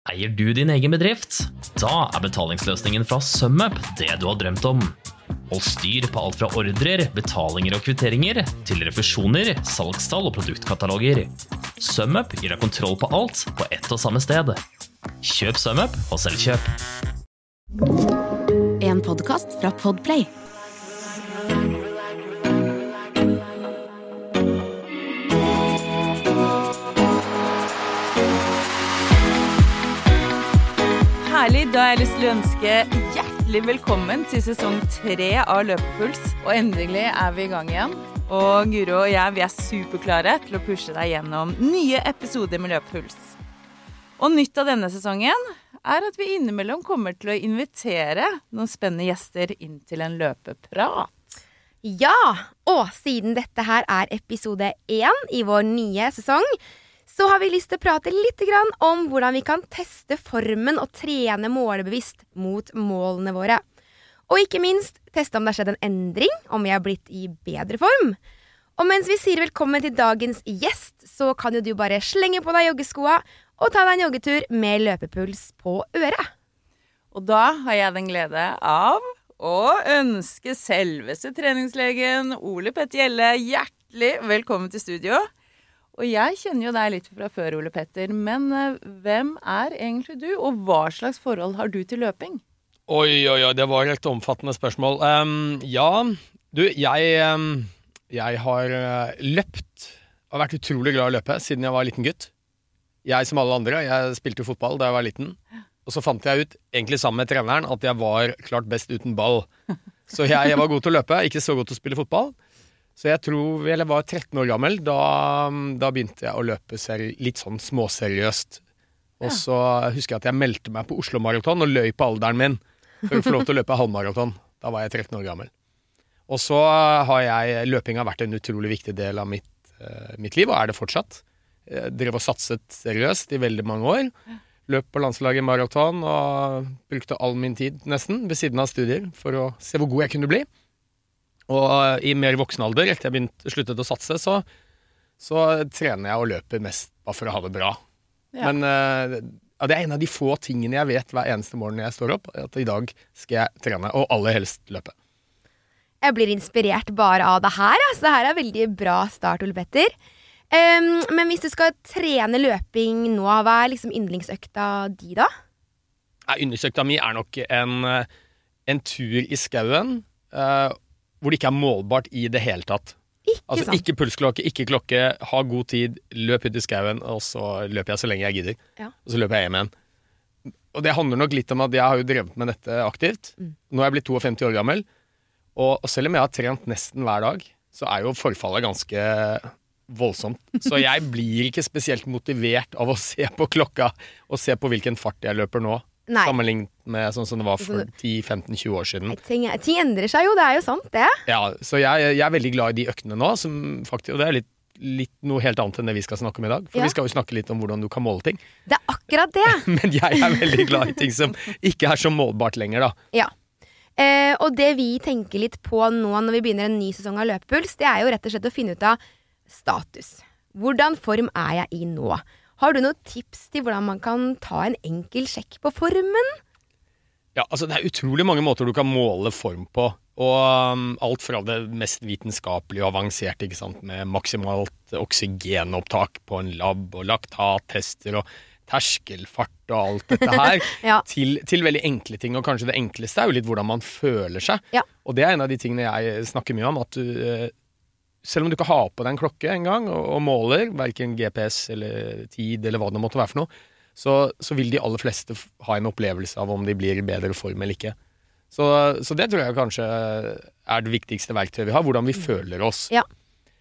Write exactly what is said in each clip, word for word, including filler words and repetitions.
Eier du din egen bedrift? Da er betalingsløsningen fra SumUp det du har drømt om. Hold styr på alt fra ordrer, betalinger og kvitteringer, til refusjoner, salgstall og produktkataloger. SumUp gir deg kontroll på alt på ett og samme sted. Kjøp SumUp og selvkjøp. En podcast fra Podplay. Herlig, da har jeg lyst til å ønske hjertelig velkommen til sesong tre av Løpepuls. Og endelig er vi i gang igjen. Og Guro og jeg, vi er superklare til å pushe deg gjennom nye episoder med Løpepuls. Og nytt av denne sesongen er at vi innimellom kommer til å invitere noen spennende gjester inn til en løpeprat. Ja, og siden dette her er episode én i vår nye sesong, så har vi lyst til å prate litt grann om hvordan vi kan teste formen og trene målebevisst mot målene våre. Og ikke minst teste om det har skjedd en endring, om vi har blitt i bedre form. Og mens vi sier velkommen til dagens gjest, så kan jo du bare slenge på deg joggeskoa og ta deg en joggetur med løpepuls på øret. Og da har jeg den glede av å ønske selveste treningslegen Ole Petter Gjelle hjertelig velkommen til studio. Og jeg kjenner jo deg litt fra før, Ole Petter, men uh, hvem er egentlig du, og hva slags forhold har du til løping? Oi, oi, oi, det var et omfattende spørsmål. Um, ja, du, jeg, um, jeg har uh, løpt, har vært utrolig glad i å løpe siden jeg var liten gutt. Jeg som alle andre, jeg spilte fotball da jeg var liten, og så fant jeg ut, egentlig sammen med treneren, at jeg var klart best uten ball. Så jeg, jeg var god til å løpe, ikke så god til å spille fotball. Så jeg tror jeg var tretten år gammel, da, da begynte jeg å løpe seri, litt sånn småseriøst. Og så husker jeg at jeg meldte meg på Oslo Marathon og løy på alderen min for å få lov til å løpe halvmarathon. Da var jeg tretten år gammel. Og så har jeg, løping har vært en utrolig viktig del av mitt, uh, mitt liv, og er det fortsatt. Jeg drev og satset seriøst i veldig mange år. Løp på landslaget marathon og brukte all min tid nesten ved siden av studier for å se hvor god jeg kunne bli. Og i mer voksen alder, etter jeg begynte, sluttet å satse, så, så trener jeg og løper mest bare for å ha det bra. Ja. Men uh, ja, det er en av de få tingene jeg vet hver eneste morgen jeg står opp, at i dag skal jeg trene, og aller helst løpe. Jeg blir inspirert bare av det her, så det her er veldig bra start, Ole Petter. Um, men hvis du skal trene løping nå, hva er liksom yndlingsøkta di da? Ja, yndlingsøkta mi er nok en, en tur i skauen, uh, hvor det ikke er målbart i det hele tatt. Ikke altså sant? Ikke pulsklokke, ikke klokke, ha god tid, løp ut i skauen, og så løper jeg så lenge jeg gidder. Ja. Og så løper jeg hjem igjen. Og det handler nok litt om at jeg har jo drevet med dette aktivt. Mm. Nå er jeg blitt femtito år gammel, og, og selv om jeg har trent nesten hver dag, så er jo forfallet ganske voldsomt. Så jeg blir ikke spesielt motivert av å se på klokka, og se på hvilken fart jeg løper nå. Nei. Sammenlignet med sånn som det var for ti femten tjue år siden. Ting, ting endrer seg jo, det er jo sant det. Ja, så jeg, jeg er veldig glad i de øktene nå, som faktisk, og det er litt, litt noe helt annet enn det vi skal snakke om i dag. For ja. Vi skal jo snakke litt om hvordan du kan måle ting. Det er akkurat det. Men jeg er veldig glad i ting som ikke er så målbart lenger da. Ja, eh, og det vi tenker litt på nå når vi begynner en ny sesong av Løpepuls, det er jo rett og slett å finne ut av status. Hvordan form er jeg i nå? Har du noen tips til hvordan man kan ta en enkel sjekk på formen? Ja, altså det er utrolig mange måter du kan måle form på. Og um, alt fra det mest vitenskapelige og avanserte, ikke sant, med maksimalt oksygenopptak på en lab og laktattester og terskelfart og alt dette her, ja. til, til veldig enkle ting. Og kanskje det enkleste er jo litt hvordan man føler seg. Ja. Og det er en av de tingene jeg snakker mye om, at du... Selv om du ikke har på deg en klokke en gang og, og måler, hverken G P S eller tid eller hva det måtte være for noe, så, så vil de aller fleste ha en opplevelse av om de blir i bedre form eller ikke. Så, så det tror jeg kanskje er det viktigste verktøyet vi har, hvordan vi føler oss. Ja.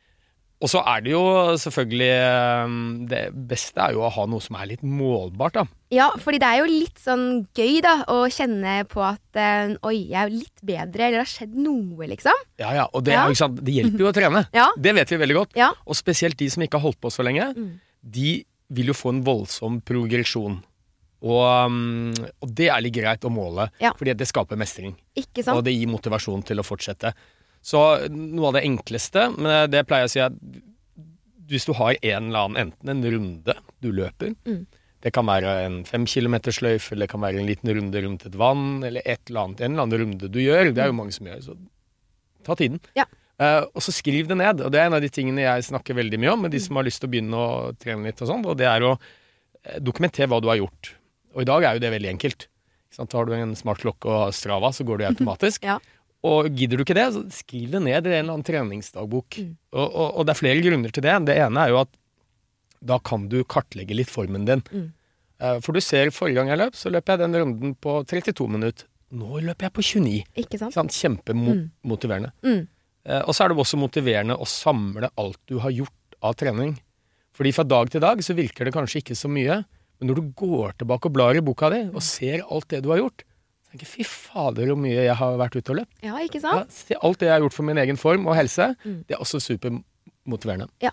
Og så er det jo selvfølgelig, det beste er jo å ha noe som er litt målbart da. Ja, fordi det er jo litt sånn gøy da, å kjenne på at oi, jeg er litt bedre, eller det har skjedd noe liksom. Ja, ja, og det, ja. Er jo ikke sant, det hjelper jo å trene. Ja. Det vet vi veldig godt. Ja. Og spesielt de som ikke har holdt på så lenge, mm. de vil jo få en voldsom progresjon. Og, um, og det er litt greit å måle, ja. Fordi det skaper mestring. Ikke sant? Og det gir motivasjon til å fortsette. Så noe av det enkleste, men det pleier jeg å si at hvis du har en eller annen, enten en runde du løper, mm. Det kan være en fem kilometer sløyf, eller det kan være en liten runde rundt et vann, eller et eller annet, en eller annen runde du gjør. Det er jo mange som gjør, så ta tiden. Ja. Uh, og så skriv det ned, og det er en av de tingene jeg snakker veldig mye om med de som har lyst til å begynne å trene litt og sånn, og det er å dokumentere hva du har gjort. Og i dag er jo det veldig enkelt. Så har du en smart klokke og Strava, så går det automatisk. Ja. Og gidder du ikke det, så skriv det ned i en eller annen treningsdagbok. Mm. Og, og, og det er flere grunner til det. Det ene er jo at da kan du kartlegge litt formen din. Mm. Uh, for du ser, forrige gang jeg løp, så løp jeg den runden på trettito minutter. Nå løper jeg på tjueni. Ikke sant? Sånn, kjempemotiverende. Mm. Uh, og så er det også motiverende å samle alt du har gjort av trening. Fordi fra dag til dag så virker det kanskje ikke så mye, men når du går tilbake og blar i boka di og ser alt det du har gjort, så tenker jeg, fy fader hvor mye jeg har vært ute og løpt. Ja, ikke Ja, sant? se alt det jeg har gjort for min egen form og helse, Mm. det er også supermotiverende. Ja.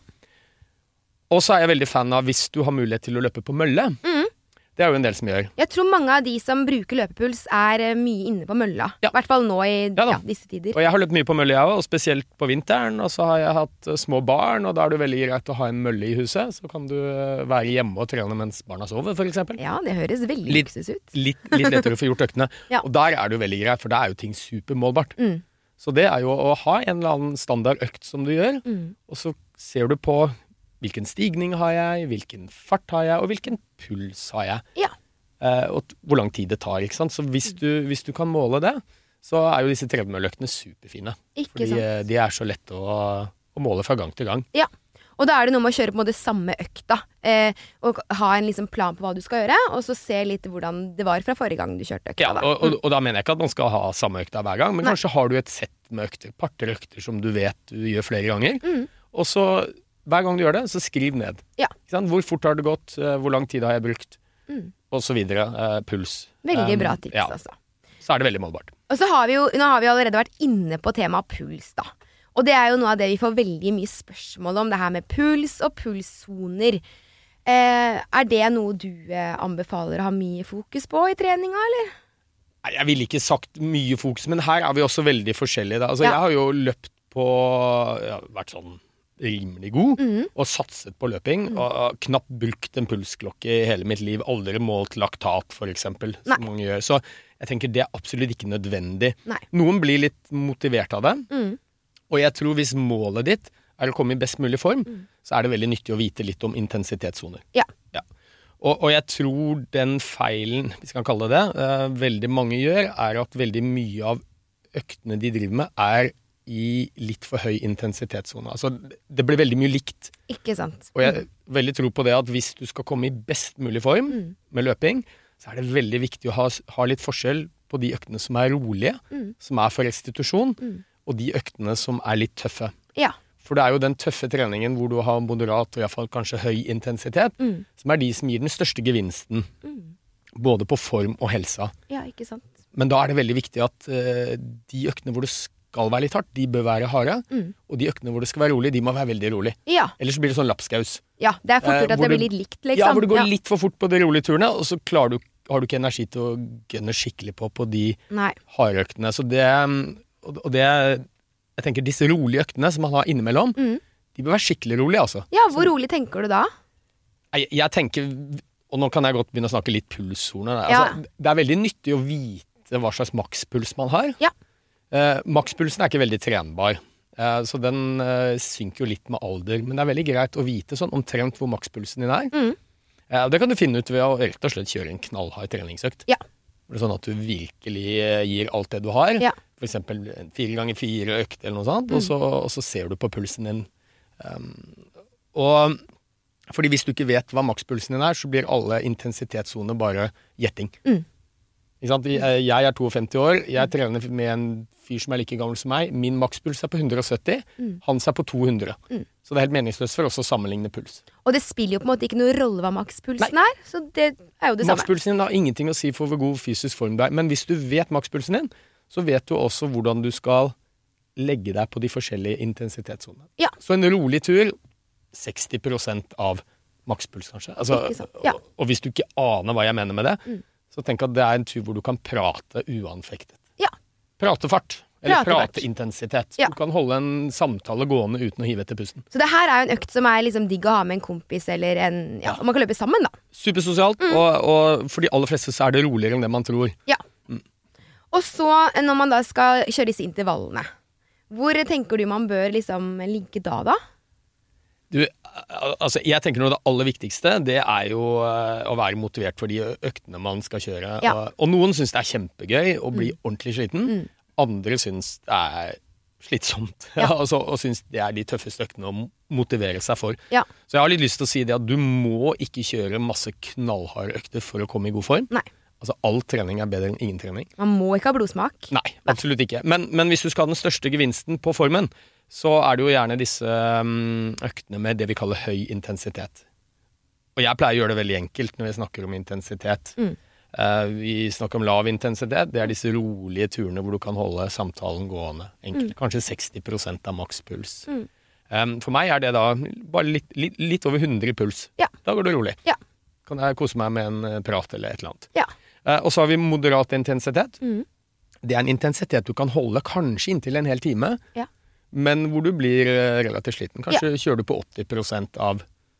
Og så er jeg veldig fan av hvis du har mulighet til å løpe på mølle. Mm. Det er jo en del som gjør. Jeg tror mange av de som bruker løpepuls er eh, mye inne på mølla. I Ja. hvert fall nå i Ja da. ja, disse tider. Og jeg har løpt mye på mølle, jeg også, og spesielt på vinteren. Og så har jeg hatt uh, små barn, og da er det veldig greit å ha en mølle i huset. Så kan du uh, være hjemme og trene mens barna sover, for eksempel. Ja, det høres veldig Litt- luksus ut. Litt, litt lettere å få gjort øktene. Ja. Og der er det jo veldig greit, for da er jo ting supermålbart. Mm. Så det er jo å ha en eller annen standard økt som du gjør, Mm. og så ser du på hvilken stigning har jeg, hvilken fart har jeg, og hvilken puls har jeg. Ja. Eh, og t- hvor lang tid det tar, ikke sant? Så hvis du, hvis du kan måle det, så er jo disse tredemølleøktene superfine. Ikke Fordi sant? eh, de er så lette å, å måle fra gang til gang. Ja. Og da er det noe med å kjøre på en måte samme økta. Eh, og ha en liksom plan på hva du skal gjøre, og så se litt hvordan det var fra forrige gang du kjørte økta. Ja, da. og, og, og da mener jeg ikke at man skal ha samme økta hver gang, men Nei. kanskje har du et sett med økter, parter økter som du vet du gjør flere ganger, Mm. og så hver gang du gjør det, så skriv ned. Ja. Ikke sant? Hvor fort har det gått, eh, hvor lang tid har jeg brukt, Mm. og så videre, eh, puls. Veldig Um, bra tips, ja, altså. så er det veldig målbart. Og så har vi jo, nå har vi allerede vært inne på temaet puls, da. Og det er jo noe av det vi får veldig mye spørsmål om, det her med puls og pulssoner. Eh, er det noe du eh, anbefaler å ha mye fokus på i treninga, eller? Nei, jeg ville ikke sagt mye fokus, men her er vi også veldig forskjellige. Da. Altså, Ja. Jeg har jo løpt på, ja, vært sånn rimelig god, Mhm. og satset på løping, Mm. og knapt brukt en pulsklokke i hele mitt liv, aldri målt laktat for eksempel, Nei. som mange gjør. Så jeg tenker det er absolutt ikke nødvendig. Nei. Noen blir litt motivert av det, Mm. og jeg tror hvis målet ditt er å komme i best mulig form, Mm. så er det veldig nyttig å vite litt om intensitetssoner. Ja. Og, og jeg tror den feilen, hvis vi kan kalle det det, eh, veldig mange gjør, er at veldig mye av øktene de driver med, er i litt for høy intensitetssone. Altså, det blir veldig mye likt. Ikke sant? Og jeg veldig tror på det at hvis du skal komme i best mulig form Mm. med løping, så er det veldig viktig å ha, ha litt forskjell på de øktene som er rolige, Mm. som er for restitusjon, Mm. og de øktene som er litt tøffe. Ja. For det er jo den tøffe treningen hvor du har moderat og i hvert fall kanskje høy intensitet, Mm. som er de som gir den største gevinsten, Mm. både på form og helsa. Ja, ikke sant? Men da er det veldig viktig at eh, de øktene hvor det skal være litt hardt, de bør være harde, Mm. og de øktene hvor det skal være rolig, de må være veldig rolig. Ja. Ellers blir det sånn lapskaus. ja. Det er fort Eh, gjort at hvor det det- blir litt likt, liksom. Ja, hvor det går Ja. litt for fort på de rolige turene, og så klarer du, har du ikke energi til å gønne skikkelig på på de Nei. harde øktene. Så det, og og det, jeg tenker disse rolige øktene som man har innimellom, Mm. de bør være skikkelig rolige, altså. Ja, hvor rolig tenker du da? Jeg, jeg tenker, og nå kan jeg godt begynne å snakke litt pulssoner. Ja. Altså, det er veldig nyttig å vite hva slags makspuls man har. Ja. Eh, makspulsen er ikke veldig trenbar, eh, så den eh, synker jo litt med alder. Men det er veldig greit å vite sånn omtrent hvor makspulsen din er. Mm. Eh, og det kan du finne ut ved å rett og slett kjøre en knallhard treningsøkt. Ja. Det er sånn at du virkelig eh, gir alt det du har. Ja. For eksempel en fire ganger fire økt eller noe sånt, Mm. og, så, og så ser du på pulsen din. Um, og fordi hvis du ikke vet hva makspulsen din er, så blir alle intensitetssoner bare gjetting. Mm. Ikke sant? Jeg jeg er femtito år, jeg trener med en fyr som er like gammel som meg. Min makspuls er på hundre og sytti, Mm. hans er på to hundre. Mm. Så det er helt meningsløst for oss å sammenligne puls. Og det spiller jo på en måte ikke noe rolle hva makspulsen er, så det er jo det samme. Makspulsen din har ingenting å si for hvor god fysisk form du er, men hvis du vet makspulsen din, så vet du også hvordan du skal legge deg på de forskjellige intensitetssonene. Ja. Så en rolig tur, seksti prosent av makspuls kanskje. Altså, Ikke sant, ja. og, og hvis du ikke aner hva jeg mener med det, Mm. så tenk at det er en tur hvor du kan prate uanfektet. Ja. Pratefart. Eller Pratefart. prateintensitet. Ja. Du kan holde en samtale gående uten å hive etter pusten. Så det her er jo en økt som er liksom digg å ha med en kompis, eller en, ja, Ja. og man kan løpe sammen da. Supersosialt, Mm. og, og for de aller fleste så er det roligere enn det man tror. Ja. Og så, når man da skal kjøre disse intervallene, hvor tenker du man bør liksom ligge da da? Du, al- altså, jeg tenker noe av det aller viktigste, det er jo eh, å være motivert for de øktene man skal kjøre. Ja. Og, og noen synes det er kjempegøy å bli Mm. ordentlig sliten. Mm. Andre synes det er slitsomt. Ja. altså, og synes det er de tøffeste øktene å mo- motivere seg for. Ja. Så jeg har litt lyst til å si det at du må ikke kjøre masse knallharde økter for å komme i god form. Nei. Altså, all trening er bedre enn ingen trening. Man må ikke ha blodsmak. Nei, absolutt ikke. Men, men hvis du skal ha den største gevinsten på formen, så er det jo gjerne disse um, øktene med det vi kaller høy intensitet. Og jeg pleier å gjøre det veldig enkelt når vi snakker om intensitet. Mm. Eh, vi snakker om lav intensitet. Det er disse rolige turene hvor du kan holde samtalen gående. Enkelt. Mm. Kanskje seksti prosent av makspuls. Mm. Um, for meg er det da bare litt, litt, litt over hundre i puls. Ja. Da går det rolig. Ja. Kan jeg kose meg med en eh, prat eller et eller annet. Ja. Eh, og så har vi moderat intensitet. Mm. Det er en intensitet du kan holde kanskje inntil en hel time, Ja. men hvor du blir eh, relativt sliten. Kanskje kjører du på åtti prosent av,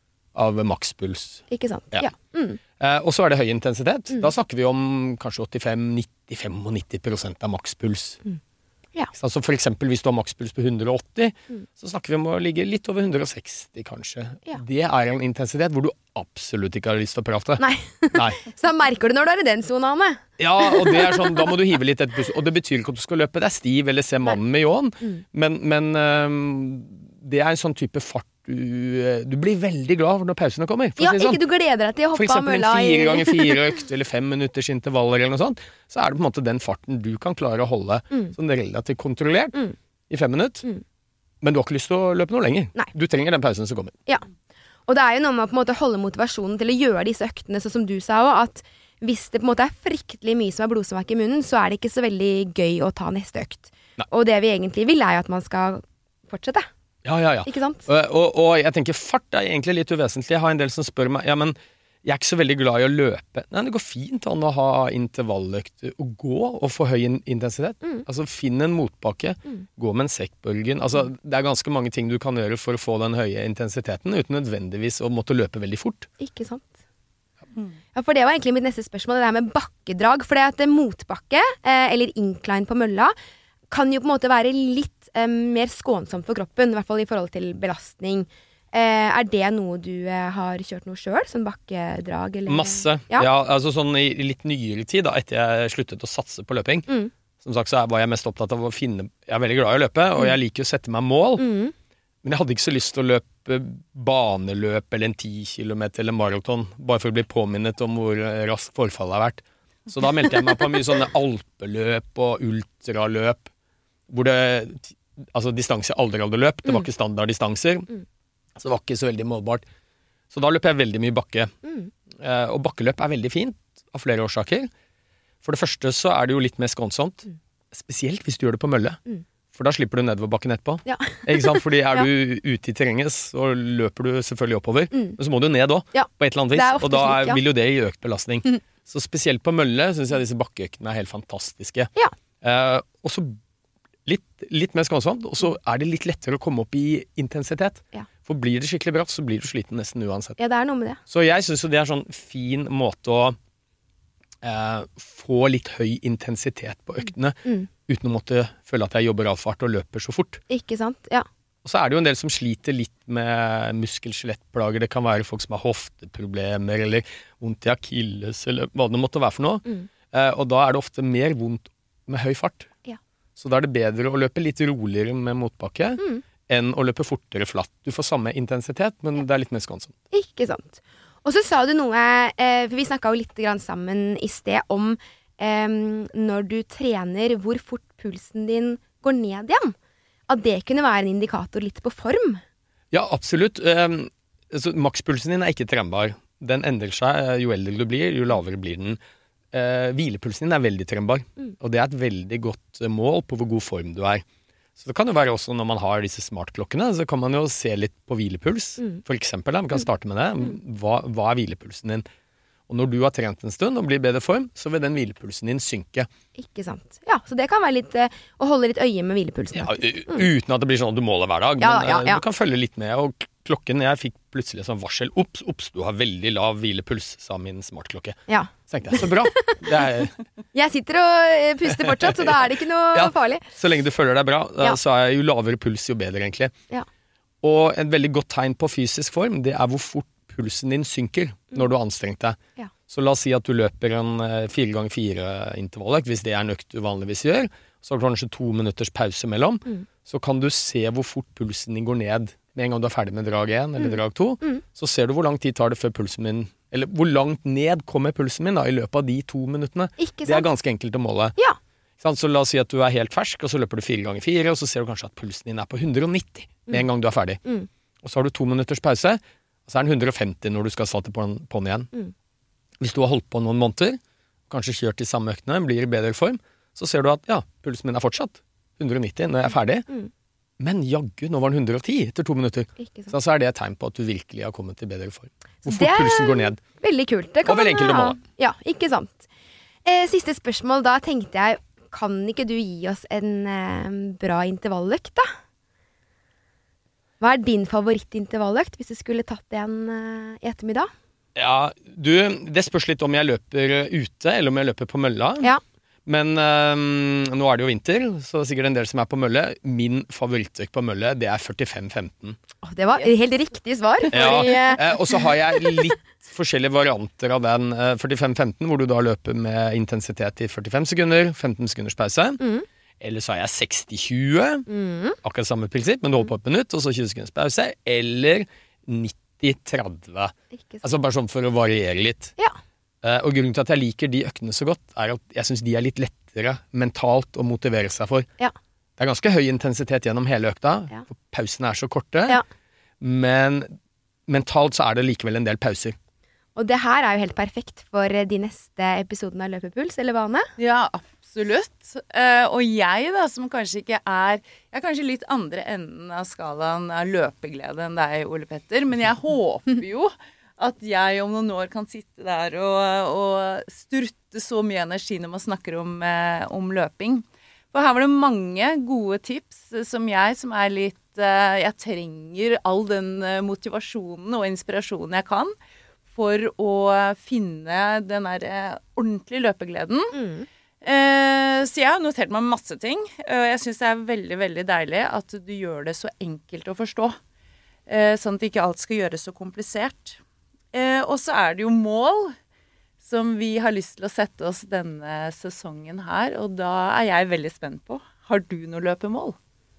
av makspuls. Ikke sant? Ja. Ja. Mm. Eh, og så er det høy intensitet. Mm. Da snakker vi om kanskje åttifem til nittifem prosent av makspuls. Mm. Ja. Altså for eksempel hvis du har makspuls på hundre og åtti, Mm. så snakker vi om å ligge litt over hundre og seksti kanskje. Ja. Det er en intensitet hvor du absolutt ikke har lyst til å prate. Nei. Nei. Så da merker du når du er i den zonen, Anne. Ja, og det er sånn, da må du hive litt etter pusten. Og det betyr ikke at du skal løpe deg stiv eller se mannen med ljåen, Mm. men, men øhm, det er en sånn type fart du, du blir veldig glad når pausene kommer. For Ja, å si det sånn. ikke du gleder deg til å For hoppe av eksempel en mølla i... fire ganger fire økt eller fem minutters intervaller eller noe sånt, så er det på en måte den farten du kan klare å holde Mm. sånn relativt kontrollert Mm. i fem minutter. Mm. Men du har ikke lyst til å løpe noe lenger. Nei. Du trenger den pausen som kommer. Ja. Og det er jo noe med å på en måte holde motivasjonen til å gjøre disse øktene, sånn som du sa også, at hvis det på en måte er fryktelig mye som er blodsmak i munnen, så er det ikke så veldig gøy å ta neste økt. Nei. Og det vi egentlig vil er jo at man skal fortsette, Ja, ja, ja. ikke sant? Og, og, og jeg tenker fart er egentlig litt uvesentlig. Jeg har en del som spør meg, ja, men jeg er ikke så veldig glad i å løpe. Nei, det går fint an å ha intervalløkter og gå og få høy in- intensitet. Mm. Altså finn en motbakke, Mm. gå med en sekkbølgen. Altså det er ganske mange ting du kan gjøre for å få den høye intensiteten, uten nødvendigvis å måtte løpe veldig fort. Ikke sant? Ja, for det var egentlig mitt neste spørsmål, det der med bakkedrag. For det at det motbakke, eh, eller incline på mølla, kan jo på en måte være litt eh, mer skånsomt for kroppen, i hvert fall i forhold til belastning. Eh, er det noe du eh, har kjørt noe selv, sånn bakkedrag? Eller? Masse. Ja. Ja, altså sånn i i litt nyere tid, da, etter jeg sluttet å satse på løping. Mm. Som sagt så var jeg mest opptatt av å finne Jeg er veldig glad i å løpe, og jeg liker å sette meg mål. Mm. Men jeg hadde ikke så lyst til å løpe baneløp eller en ti kilometer eller maraton, bare for å bli påminnet om hvor raskt forfallet har vært. Så da meldte jeg meg på mye sånne alpeløp og ultraløp, hvor det Altså distanse jeg aldri hadde løpt. Det var ikke standarddistanser. Mm. Så det var ikke så veldig målbart. Så da løper jeg veldig mye bakke. Mm. Eh, og bakkeløp er veldig fint, av flere årsaker. For det første så er det jo litt mer skånsomt. Mm. Spesielt hvis du gjør det på mølle. Mm. For da slipper du nedoverbakken etterpå. Ja. Ikke sant? Fordi er Ja. du ute i terrenget, så løper du selvfølgelig oppover. Mm. Men så må du ned òg, Ja. på et eller annet Det er vis. ofte Og da slik, er, ja. vil jo det gi økt belastning. Mm. Så spesielt på mølle syns jeg disse bakkeøktene er helt fantastiske. Ja. Eh, og så litt, litt mer skånsomt, og så er det litt lettere å komme opp i intensitet. Ja. For blir det skikkelig bratt, så blir du sliten nesten uansett. Ja, det er noe med det. Så jeg syns jo det er sånn fin måte å eh, få litt høy intensitet på øktene, Mm. uten å måtte føle at jeg jobber avfart og løper så fort. Ikke sant? Ja. Og så er det jo en del som sliter litt med muskel-skjelettplager. Det kan være folk som har hofteproblemer, eller vondt i akilles, eller hva det måtte være for noe. Mm. Eh, og da er det ofte mer vondt med høy fart. Ja. Så da er det bedre å løpe litt roligere med motbakke, Mm. enn å løpe fortere flatt. Du får samme intensitet, men det er litt mer skånsomt. Ikke sant. Og så sa du noe, eh, for vi snakka jo litt grann sammen i sted om eh, når du trener, hvor fort pulsen din går ned igjen. At det kunne være en indikator litt på form. Ja, absolutt. Um, altså, makspulsen din er ikke trembar. Den endrer seg eh, jo eldre du blir, jo lavere blir den. Eh, hvilepulsen din er veldig trembar, Mm. og det er et veldig godt eh, mål på hvor god form du er. Så det kan jo være også når man har disse smartklokkene, så kan man jo se litt på hvilepuls. Mm. For eksempel, da, vi kan starte med det. Hva, hva er hvilepulsen din? Og når du har trent en stund og blir i bedre form, så vil den hvilepulsen din synke. Ikke sant. Ja, så det kan være litt eh, å holde litt øye med hvilepulsen. Ja, uten at det blir sånn at du måler hver dag, Ja, men ja, eh, ja. du kan følge litt med. Og klokken, jeg fikk plutselig sånn varsel, opps, opps, du har veldig lav hvilepuls, sa min smartklokke. Ja. Så tenkte jeg, så bra. Det er, Jeg sitter og eh, puster fortsatt, så da er det ikke noe Ja. farlig. så lenge du føler deg bra, da, Ja. så er jo lavere puls jo bedre egentlig. Ja. Og et veldig godt tegn på fysisk form, det er hvor fort pulsen din synker når du har anstrengt deg. Ja. Så la oss si at du løper en eh, fire ganger fire intervalløkt, hvis det er en økt du vanligvis gjør, så har du kanskje to minutters pause mellom, Mm. så kan du se hvor fort pulsen din går ned med en gang du er ferdig med drag én eller drag to, Mm. så ser du hvor lang tid tar det før pulsen min, eller hvor langt ned kommer pulsen min da, i løpet av de to minuttene. Ikke Det er sant? ganske enkelt å måle. Ja. Sant? Så la oss si at du er helt fersk, og så løper du fire ganger fire, og så ser du kanskje at pulsen din er på hundre og nitti med en gang du er ferdig. Mm. Og så har du to minutters pause, og så er den hundre og femti når du skal starte på den på'n igjen. Mm. Hvis du har holdt på noen måneder, kanskje kjørt de samme øktene, blir i bedre form, så ser du at ja, pulsen min er fortsatt hundre og nitti når jeg er ferdig. Mm. Men jaggu, nå var den hundre og ti etter to minutter. Ikke sant. Så, så er det et tegn på at du virkelig har kommet til bedre form. Hvor Det fort er- pulsen går ned. Veldig kult. Det Og veldig man enkelt å ha- måle. Ja, ikke sant. Eh, siste spørsmål, da tenkte jeg, kan ikke du gi oss en eh, bra intervalløkt, da? Hva er din favorittintervalløkt, hvis du skulle tatt en eh, i ettermiddag? Ja, du, det spørs litt om jeg løper ute, eller om jeg løper på mølla. Ja. Men øhm, nå er det jo vinter, så det er sikkert en del som er på mølle. Min favorittøkt på mølle, det er førtifem femten. Åh, det var helt riktig svar. Ja, Fordi, eh, eh, og så har jeg litt forskjellige varianter av den. Eh, førtifem femten, hvor du da løper med intensitet i førtifem sekunder, femten sekunders pause. Mm. Eller så har jeg seksti tjue, mm, akkurat samme prinsipp, men du holder på et minutt, og så tjue sekunders pause. Eller nitti tretti. ikke sant. Altså bare sånn for å variere litt. Ja. Eh, og grunnen til at jeg liker de øktene så godt, er at jeg synes de er litt lettere mentalt å motivere seg for. Ja. Det er ganske høy intensitet gjennom hele økta, Ja. for pausene er så korte. Ja. Men mentalt så er det likevel en del pauser. Og det her er jo helt perfekt for eh, de neste episodene av Løpepuls, eller Vane? Ja, absolutt. Eh, og jeg da, som kanskje ikke er Jeg er kanskje litt andre enden av skalaen av løpeglede enn deg, Ole Petter. Men jeg håper jo at jeg om noen år kan sitte der og, og strutte så mye energi når man snakker om, eh, om løping. For her var det mange gode tips eh, som jeg, som er litt eh, Jeg trenger all den eh, motivasjonen og inspirasjonen jeg kan for å finne den der eh, ordentlige løpegleden. Mm. Eh, så jeg har notert meg masse ting, og jeg synes det er veldig, veldig deilig at du gjør det så enkelt å forstå, eh, sånn at ikke alt skal gjøres så komplisert. Eh, og så er det jo mål som vi har lyst til å sette oss denne sesongen her, og da er jeg veldig spent på. Har du noe løpemål?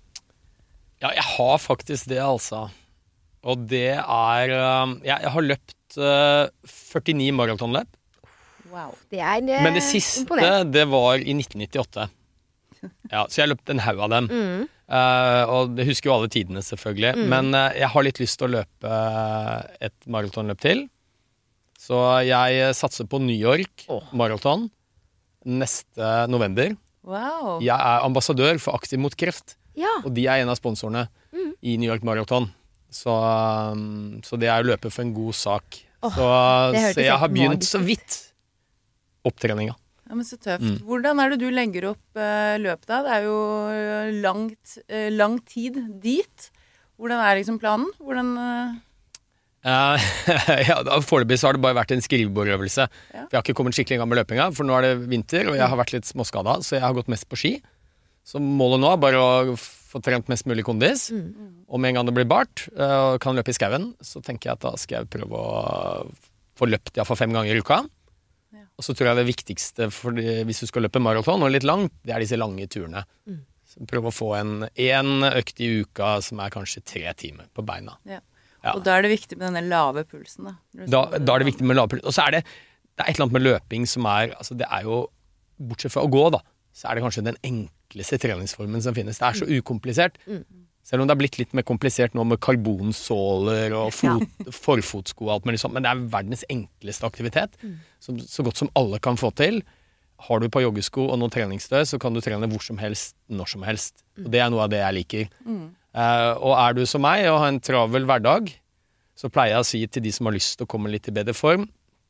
Ja, jeg har faktisk det, altså. Og det er øh, Jeg, jeg har løpt øh, førtini maratonløp. Wow. Det er eh, Men det siste, imponerende. det var i nitten nittiåtte. Ja, så jeg har løpt en haug av dem. Mm. Eh, og det husker jo alle tidene, selvfølgelig. Mm. Men eh, jeg har litt lyst til å løpe eh, et maratonløp til. Så jeg satser på New York maraton neste november. Wow. Jeg er ambassadør for Aktiv mot kreft, Ja. og de er en av sponsorene Mm. i New York maraton. Så, um, så det er å løpe for en god sak. Åh, så, det hørtes så jeg helt har begynt magisk så ut. vidt opptreninga. Ja, men så tøft. Mm. Hvordan er det du legger opp eh, løpet da? Det er jo eh, langt, eh, lang tid dit. Hvordan er liksom planen? Hvordan... Eh... Uh, ja, da, foreløpig så har det bare vært en skrivebordøvelse. Ja. For jeg har ikke kommet skikkelig i gang med løpinga, for nå er det vinter, og jeg har vært litt småskada, så jeg har gått mest på ski. Så målet nå er bare å få trent mest mulig kondis. Mm. Og med en gang det blir bart, uh, og kan løpe i skauen, så tenker jeg at da skal jeg prøve å få løpt iallfall fem ganger i uka. Ja. Og så tror jeg det viktigste for de, hvis du skal løpe maraton, og litt langt, det er disse lange turene. Mm. Så prøve å få en, en økt i uka som er kanskje tre timer på beina. Ja. Ja. Og da er det viktig med denne lave pulsen, da. Når du Da, skal- da er det viktig med lavpuls. Og så er det, det er et eller annet med løping som er altså det er jo, bortsett fra å gå, da, så er det kanskje den enkleste treningsformen som finnes. Det er så ukomplisert. Mm. Selv om det er blitt litt mer komplisert nå med karbonsåler og fot, forfotsko og alt mulig sånt, men det er verdens enkleste aktivitet, Mm. som, så godt som alle kan få til. Har du på joggesko og noe treningstøy, så kan du trene hvor som helst, når som helst. Og det er noe av det jeg liker. Mm. Eh, og er du som meg og har en travel hverdag, så pleier jeg å si til de som har lyst til å komme litt i bedre form,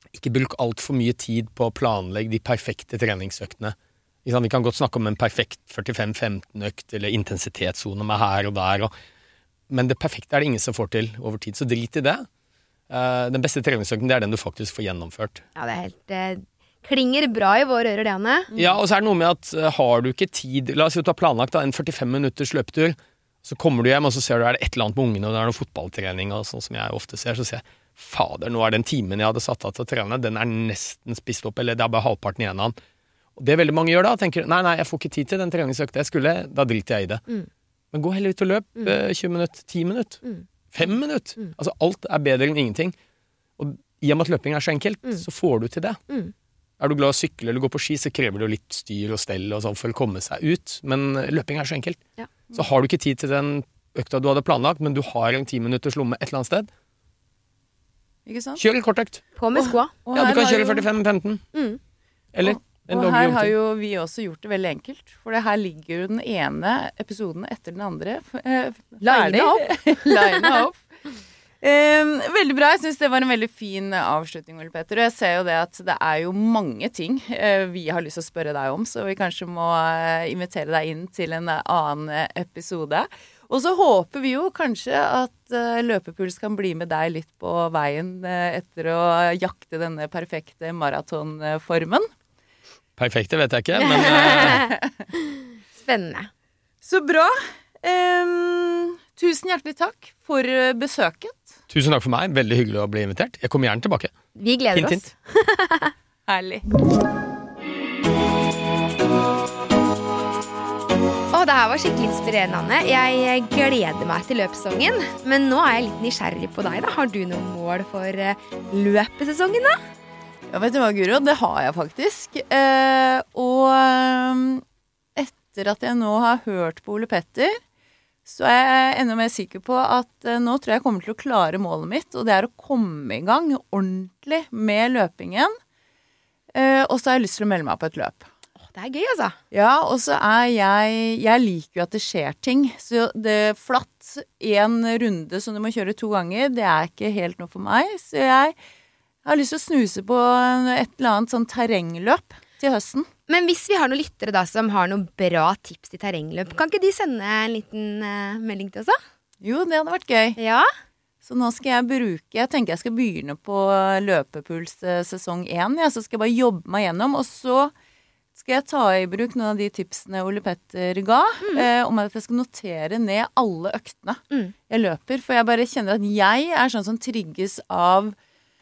ikke bruk alt for mye tid på å planlegge de perfekte treningsøktene. Ikke sant? Vi kan godt snakke om en perfekt førtifem femten økt, eller intensitetszone med her og der, og, men det perfekte er det ingen som får til over tid, så drit i det. Uh, den beste treningsøkten, det er den du faktisk får gjennomført. Ja, det er helt eh, klinger bra i våre ører, det, Anne. Ja, og så er det noe med at uh, har du ikke tid, la oss si at du har planlagt da, en førtifem minutters løpetur, så kommer du hjem, og så ser du er det et eller annet med ungene, og det er noe fotballtrening, og sånn som jeg ofte ser, så ser jeg, fader, nå er den timen jeg hadde satt av til å trene, den er nesten spist opp, eller det er bare halvparten igjen av den. Og det veldig mange gjør da, tenker, nei, nei, jeg får ikke tid til den treningsøkta jeg skulle, da driter jeg i det. Mm. Men gå heller ut og løp mm. tjue minutter, ti minutter, mm. fem minutter. Mm. Altså alt er bedre enn ingenting. Og i og med at løping er så enkelt, mm. så får du til det. Mm. Er du glad å sykle eller gå på ski, så krever det jo litt styr og stell og sånn for å komme seg ut. Men løping er så enkelt. Ja. Mm. Så har du ikke tid til den økta du hadde planlagt, men du har en ti minutters lomme et eller annet sted. Ikke sant? Kjør en kortøkt. På med skoa. Ja, du kan kjøre førtifem femten. Mm. Eller... Og her har jo vi også gjort det veldig enkelt, for det her ligger jo den ene episoden etter den andre. Line opp. Line opp. Um, veldig bra, jeg synes det var en veldig fin avslutning, Ole Petter, og jeg ser jo det at det er jo mange ting uh, vi har lyst til å spørre deg om, så vi kanskje må uh, invitere deg inn til en annen episode. Og så håper vi jo kanskje at uh, Løpepuls kan bli med deg litt på veien uh, etter å jakte denne perfekte maratonformen. Perfekte vet jeg ikke, men... Uh... Spennende. Så bra. Um, tusen hjertelig takk for besøket. Tusen takk for meg. Veldig hyggelig å bli invitert. Jeg kommer gjerne tilbake. Vi gleder hint, oss. Hint. Herlig. Å, det her var skikkelig inspirerende, Anne. Jeg gleder meg til løpsesongen. Men nå er jeg litt nysgjerrig på deg, da. Har du noen mål for løpesesongen, da? Ja, vet du hva, Guro? Det har jeg faktisk. Eh, og etter at jeg nå har hørt på Ole Petter, så er jeg enda mer sikker på at eh, nå tror jeg jeg kommer til å klare målet mitt, og det er å komme i gang ordentlig med løpingen. Eh, og så har jeg lyst til å melde meg på et løp. Åh, det er gøy, altså. Ja, og så er jeg, jeg liker jo at det skjer ting. Så det er flatt en runde som du må kjøre to ganger, det er ikke helt noe for meg. Så jeg... Jeg har lyst til å snuse på et eller annet sånn terrengløp til høsten. Men hvis vi har noen lyttere da som har noen bra tips til terrengløp, kan ikke de sende en liten uh, melding til oss da? Jo, det hadde vært gøy. Ja. Så nå skal jeg bruke, jeg tenker jeg skal begynne på løpepuls sesong én, ja, så skal jeg bare jobbe meg gjennom, og så skal jeg ta i bruk noen av de tipsene Ole Petter ga, mm. eh, om at jeg skal notere ned alle øktene mm. jeg løper, for jeg bare kjenner at jeg er sånn som trigges av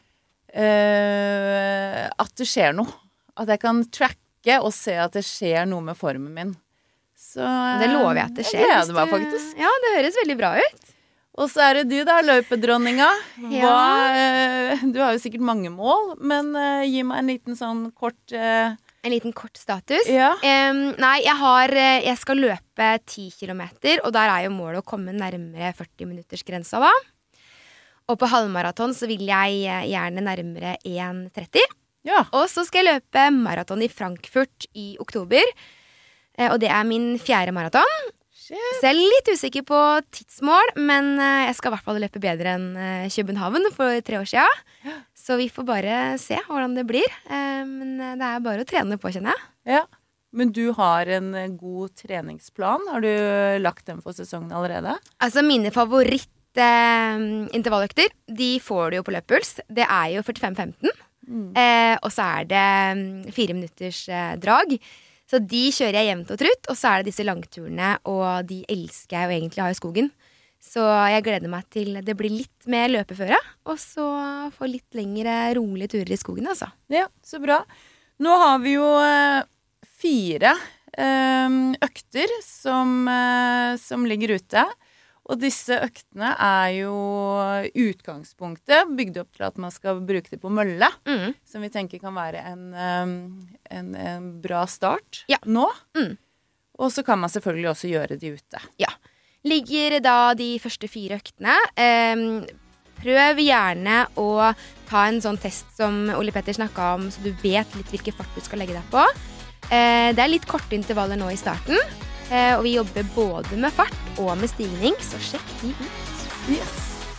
Uh, at det skjer noe. At jeg kan tracke og se at det skjer noe med formen min. Så uh, det lover jeg at det skjer. Jeg gleder meg faktisk. Ja, det høres veldig bra ut. Og så er det du da, løpedronninga. Ja. Hva, uh, du har jo sikkert mange mål, men uh, gi meg en liten sånn kort uh... En liten kort status. Ja. um, Nei, jeg har Jeg skal løpe ti kilometer, og der er jo målet å komme nærmere førti minutters grensa da. Og på halvmaraton så vil jeg gjerne nærmere en tretti. Ja. Og så skal jeg løpe maraton i Frankfurt i oktober. Og det er min fjerde maraton. Shit. Så jeg er litt usikker på tidsmål, men jeg skal i hvert fall løpe bedre enn København for tre år siden. Ja. Så vi får bare se hvordan det blir. Men det er bare å trene på, kjenner jeg. Ja. Men du har en god treningsplan. Har du lagt den for sesongen allerede? Altså mine favoritt intervalløkter, de får du jo på løppuls. Det er jo førtifem femten mm. eh, og så er det fire minutters eh, drag. Så de kjører jeg jevnt og trutt. Og så er det disse langturene, og de elsker jeg jo egentlig å ha i skogen. Så jeg gleder meg til det blir litt mer løpeføre, og så få litt lengre rolige turer i skogen, altså. Ja, så bra. Nå har vi jo eh, fire eh, økter som, eh, som ligger ute. Og disse øktene er jo utgangspunktet bygd opp til at man skal bruke det på mølle, mm. som vi tenker kan være en, en, en bra start ja. nå. Mm. Og så kan man selvfølgelig også gjøre de ute. Ja. Ligger da de første fire øktene. Eh, prøv gjerne å ta en sånn test som Ole Petter snakket om, så du vet litt hvilken fart du skal legge deg på. Eh, det er litt korte intervaller nå i starten. Og vi jobber både med fart og med stigning, så sjekk de ut. Yes.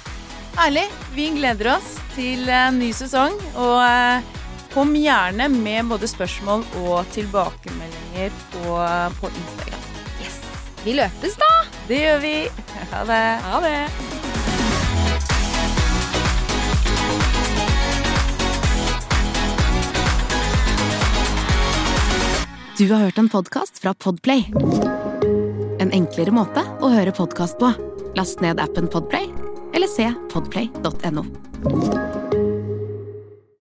Herlig. Vi gleder oss til en ny sesong, og eh, kom gjerne med både spørsmål og tilbakemeldinger på, på Instagram. Yes. Vi løpes da. Det gjør vi. Ha det. Ha det. Du har hørt en podcast fra Podplay. En enklere måte å høre podcast på. Last ned appen Podplay, eller se podplay punktum no.